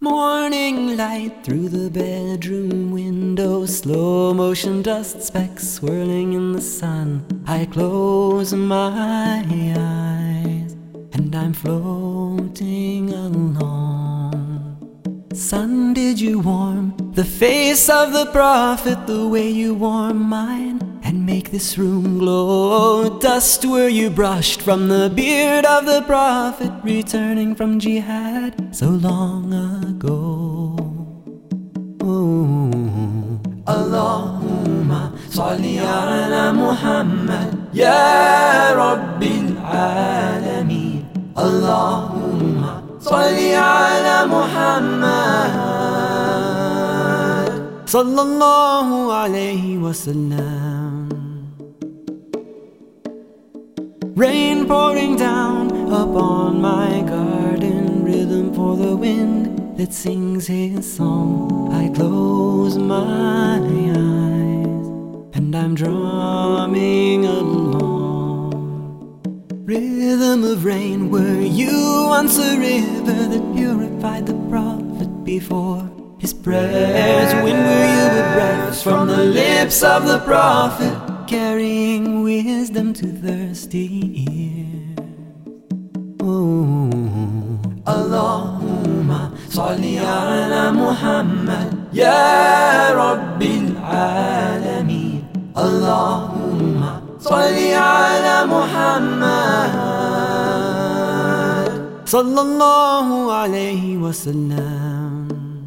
Morning light through the bedroom window, slow motion dust specks swirling in the sun. I close my eyes and I'm floating along. Sun, did you warm the face of the prophet the way you warm mine and make this room glow? Dust, were you brushed from the beard of the prophet returning from jihad so long ago? Allahumma salli ala Muhammad ya Rabbil Alameen. Allahumma salli ala Muhammad sallallahu alayhi wa sallam. Rain pouring down upon my garden, rhythm for the wind that sings his song. I close my eyes and I'm drumming along. Rhythm of rain, were you once a river that purified the prophet before his prayers? When were you a breath from the lips of the prophet, carrying wisdom to thirsty ears? Allahumma salli ala Muhammad ya Rabbil Alameen. Allahumma salli ala Muhammad sallallahu alayhi wa sallam.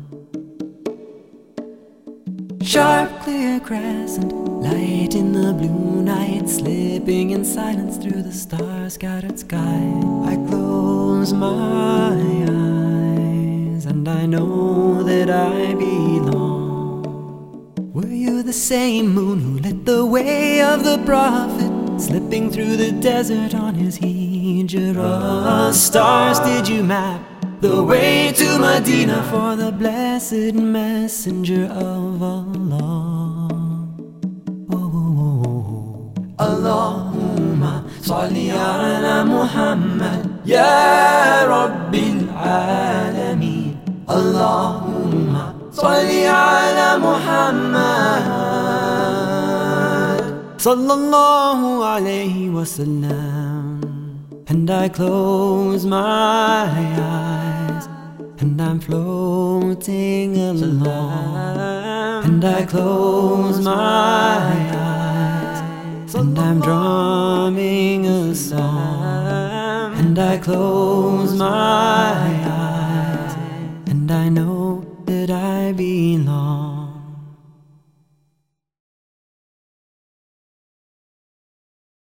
Sharp, clear crescent light in the blue night, slipping in silence through the star-scattered sky. I close my eyes and I know that I belong. Were you the same moon who lit the way of the prophet, slipping through the desert on his hijrah? Stars, did you map the way to Medina for the blessed messenger of Allah? Allahumma salli ala Muhammad ya Rabbil Alameen. Allahumma salli ala Muhammad sallallahu alayhi wa sallam. And I close my eyes and I'm floating along. And I close my eyes and I'm drumming a song. And I close my eyes and I know that I belong.